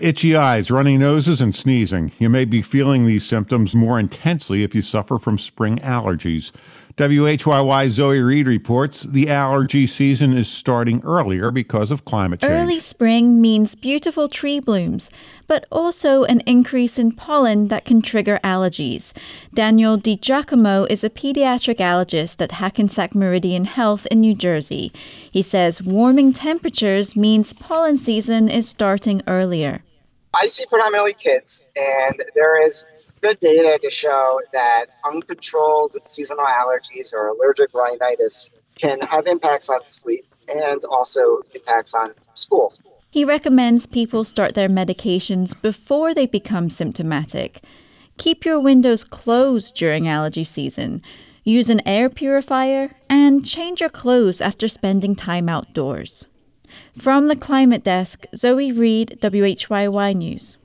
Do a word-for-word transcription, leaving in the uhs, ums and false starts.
Itchy eyes, runny noses, and sneezing. You may be feeling these symptoms more intensely if you suffer from spring allergies. W H Y Y's Zoe Reed reports the allergy season is starting earlier because of climate change. Early spring means beautiful tree blooms, but also an increase in pollen that can trigger allergies. Daniel DiGiacomo is a pediatric allergist at Hackensack Meridian Health in New Jersey. He says warming temperatures means pollen season is starting earlier. I see predominantly kids, and there is good data to show that uncontrolled seasonal allergies or allergic rhinitis can have impacts on sleep and also impacts on school. He recommends people start their medications before they become symptomatic. Keep your windows closed during allergy season. Use an air purifier and change your clothes after spending time outdoors. From the Climate Desk, Zoe Reed, W H Y Y News.